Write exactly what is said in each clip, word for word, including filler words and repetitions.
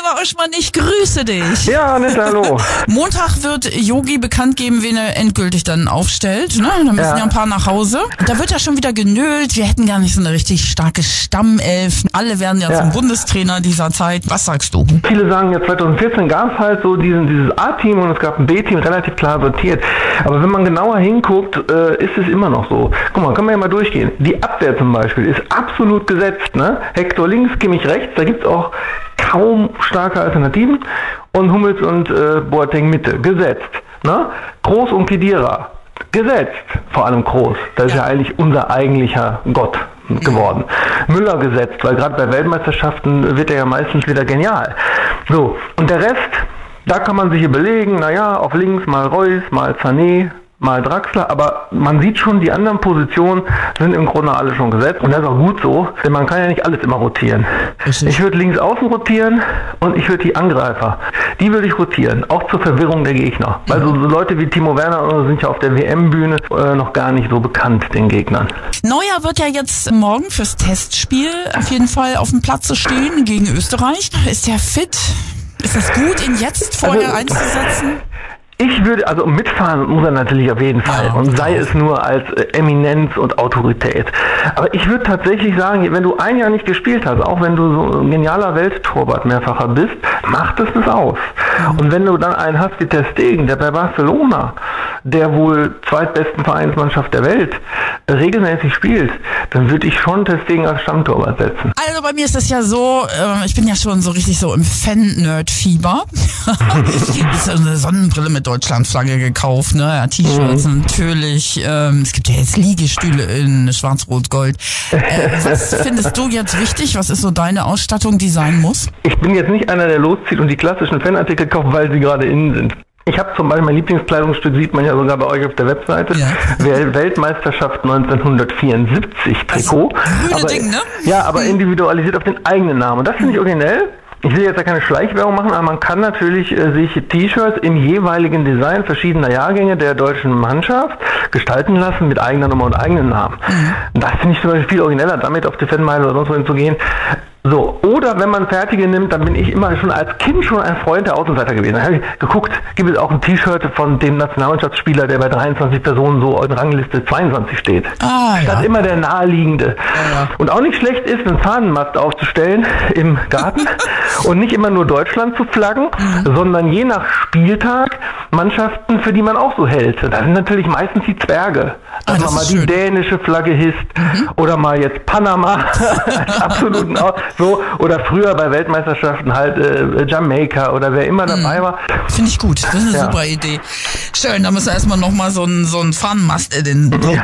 Oliver Uschmann, ich grüße dich. Ja, nett, hallo. Montag wird Yogi bekannt geben, wen er endgültig dann aufstellt. Ne? Da müssen ja. ja ein paar nach Hause. Und da wird ja schon wieder genölt. Wir hätten gar nicht so eine richtig starke Stammelf. Alle werden ja, ja. zum Bundestrainer dieser Zeit. Was sagst du? Viele sagen, ja zwanzig vierzehn gab es halt so diesen, dieses A-Team und es gab ein B-Team, relativ klar sortiert. Aber wenn man genauer hinguckt, äh, ist es immer noch so. Guck mal, können wir ja mal durchgehen. Die Abwehr zum Beispiel ist absolut gesetzt. Ne? Hector links, Kimmich rechts. Da gibt es auch kaum starke Alternativen. Und Hummels und äh, Boateng Mitte. Gesetzt. Ne? Kroos und Khedira. Gesetzt. Vor allem Kroos. Das ist ja, ja eigentlich unser eigentlicher Gott geworden. Mhm. Müller gesetzt, weil gerade bei Weltmeisterschaften wird er ja meistens wieder genial. So, und der Rest, da kann man sich überlegen, naja, auf links mal Reus, mal Sané, mal Draxler, aber man sieht schon, die anderen Positionen sind im Grunde alle schon gesetzt und das ist auch gut so, denn man kann ja nicht alles immer rotieren. Richtig. Ich würde links außen rotieren und ich würde die Angreifer, die würde ich rotieren, auch zur Verwirrung der Gegner. Mhm. Weil so, so Leute wie Timo Werner sind ja auf der W M-Bühne äh, noch gar nicht so bekannt, den Gegnern. Neuer wird ja jetzt morgen fürs Testspiel auf jeden Fall auf dem Platz stehen gegen Österreich. Ist der fit? Ist es gut, ihn jetzt vorher also, einzusetzen? Ich würde, also mitfahren muss er natürlich auf jeden Fall, ja, und sei es nur als äh, Eminenz und Autorität. Aber ich würde tatsächlich sagen, wenn du ein Jahr nicht gespielt hast, auch wenn du so ein genialer Welttorwart mehrfacher bist, macht es das aus. Ja. Und wenn du dann einen hast wie Ter Stegen, der bei Barcelona, der wohl zweitbesten Vereinsmannschaft der Welt, äh, regelmäßig spielt, dann würde ich schon Ter Stegen als Stammtorwart setzen. Also bei mir ist das ja so, äh, ich bin ja schon so richtig so im Fan-Nerd-Fieber. Das ist eine Sonnenbrille mit Deutschlandflagge gekauft, ne? Ja, T-Shirts mhm. natürlich. Ähm, es gibt ja jetzt Liegestühle in Schwarz-Rot-Gold. Äh, was findest du jetzt wichtig? Was ist so deine Ausstattung, die sein muss? Ich bin jetzt nicht einer, der loszieht und die klassischen Fanartikel kauft, weil sie gerade innen sind. Ich habe zum Beispiel mein Lieblingskleidungsstück, sieht man ja sogar bei euch auf der Webseite, ja. Weltmeisterschaft neunzehnhundertvierundsiebzig Trikot. Das aber, Ding, ne? Ja, aber individualisiert auf den eigenen Namen. Und das finde ich originell. Ich will jetzt ja keine Schleichwerbung machen, aber man kann natürlich äh, sich T-Shirts im jeweiligen Design verschiedener Jahrgänge der deutschen Mannschaft gestalten lassen mit eigener Nummer und eigenen Namen. Mhm. Das finde ich zum Beispiel viel origineller, damit auf die Fanmeile oder sonst wohin zu gehen. So, oder wenn man fertige nimmt, dann bin ich immer schon als Kind schon ein Freund der Außenseiter gewesen. Dann habe ich geguckt, gibt es auch ein T-Shirt von dem Nationalmannschaftsspieler, der bei dreiundzwanzig Personen so in Rangliste zweiundzwanzig steht. Ah, Statt ja. immer der naheliegende. Ja, ja. Und auch nicht schlecht ist, einen Fahnenmast aufzustellen im Garten und nicht immer nur Deutschland zu flaggen, mhm. sondern je nach Spieltag Mannschaften, für die man auch so hält. Das sind natürlich meistens die Zwerge. Dass ah, das man mal die schön. dänische Flagge hisst mhm. oder mal jetzt Panama als absoluten Aus so, oder früher bei Weltmeisterschaften halt äh, Jamaika oder wer immer dabei war. Finde ich gut, das ist eine ja. super Idee. Schön, da müssen wir erstmal nochmal so einen so einen Fahnenmast in den ja.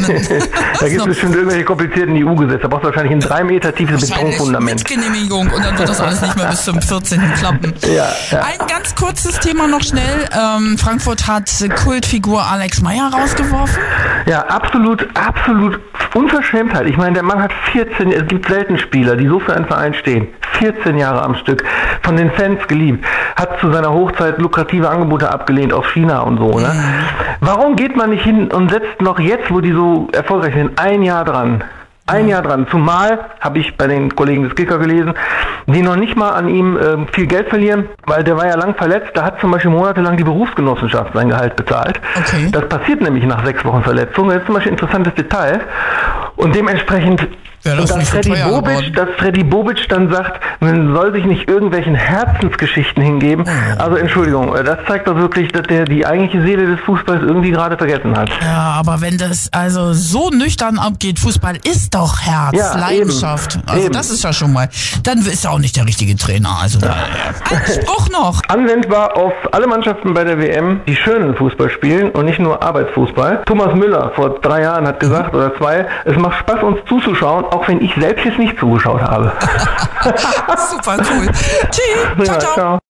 Da gibt es bestimmt irgendwelche komplizierten E U-Gesetze. Da brauchst du wahrscheinlich ein drei Meter tiefes Betonfundament. Mit Genehmigung und dann wird das alles nicht mehr bis zum vierzehnten klappen. Ja, ja. Ein ganz kurzes Thema noch schnell. Ähm, Frankfurt hat Kultfigur Alex Meyer rausgeworfen. Ja, absolut, absolut Unverschämtheit. Ich meine, der Mann hat vierzehn, es gibt selten Spieler, die so für einen Verein stehen. vierzehn Jahre am Stück, von den Fans geliebt, hat zu seiner Hochzeit lukrative Angebote abgelehnt aus China und so. Ne? Mhm. Warum geht man nicht hin und setzt noch jetzt, wo die so erfolgreich sind, ein Jahr dran? Ein Jahr dran. Zumal, habe ich bei den Kollegen des Kicker gelesen, die noch nicht mal an ihm äh, viel Geld verlieren, weil der war ja lang verletzt. Da hat zum Beispiel monatelang die Berufsgenossenschaft sein Gehalt bezahlt. Okay. Das passiert nämlich nach sechs Wochen Verletzung. Das ist zum Beispiel ein interessantes Detail. Und dementsprechend, ja, das dass, Freddy Bobic, dass Freddy Bobic dann sagt, man soll sich nicht irgendwelchen Herzensgeschichten hingeben. Mhm. Also Entschuldigung, das zeigt doch wirklich, dass der die eigentliche Seele des Fußballs irgendwie gerade vergessen hat. Ja, aber wenn das also so nüchtern abgeht, Fußball ist doch Herz, ja, Leidenschaft. Eben, also eben. Das ist ja schon mal, dann ist er auch nicht der richtige Trainer. Also ja. Ein Spruch noch. Anwendbar auf alle Mannschaften bei der W M, die schönen Fußball spielen und nicht nur Arbeitsfußball. Thomas Müller vor drei Jahren hat gesagt, mhm. oder zwei, es macht Spaß, uns zuzuschauen, auch wenn ich selbst jetzt nicht zugeschaut habe. Super cool. Tschüss. Ciao, ciao.